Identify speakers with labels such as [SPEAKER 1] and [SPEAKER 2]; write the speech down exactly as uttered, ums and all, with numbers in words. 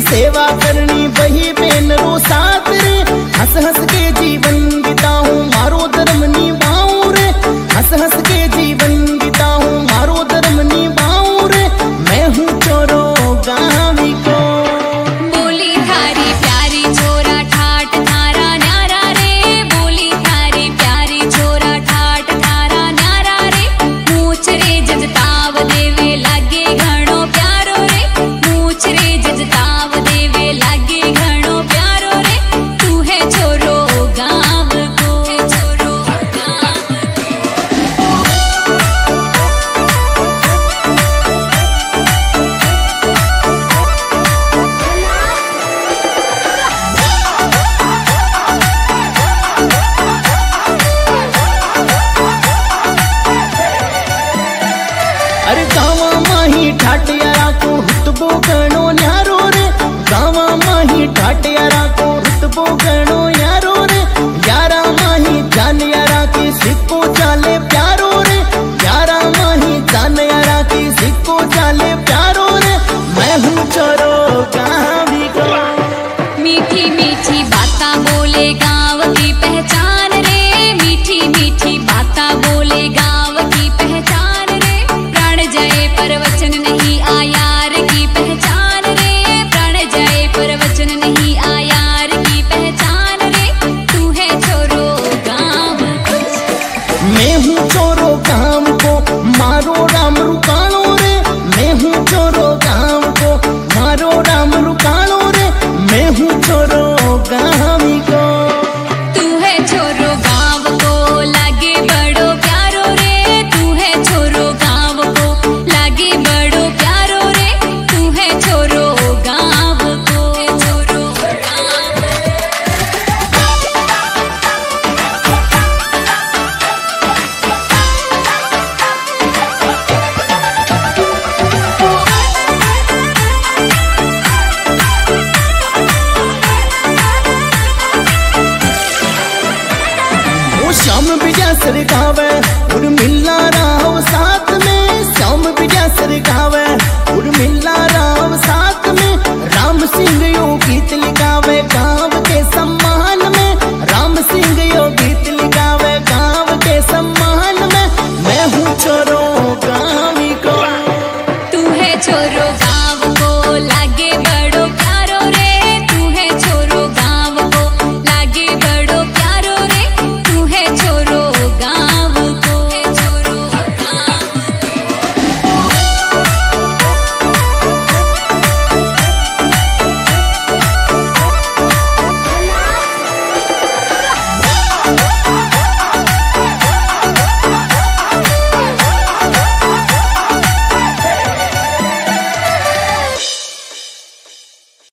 [SPEAKER 1] सेवा करनी वही बेन रो साथ रे। हंस हंस के जीवन बिताऊं मारो धर्म निभाऊं रे। हंस हंस के जीवन बिताऊं मारो धर्म निभाऊं रे। मैं हूँ चोरो गाँवी को।
[SPEAKER 2] बोली थारी प्यारी छोरा ठाट थारा न्यारा रे। बोली थारी प्यारी छोरा ठाट थारा न्यारा रे। मूछ रे जजताव देवे लागे घणो प्यारो रे। मूछ रे जजताव देवे लागे घणो प्यारो रे। तू है छोरो गाँव को, छोरो गाँव
[SPEAKER 1] अरे गावा माही ठाटियारा को रुतबो गणो न्यारो रे। गावा माही ठाटियारा को रुतबो गणो न्यारो रे। यारा माही जान यारा के सिक्को चाले प्यार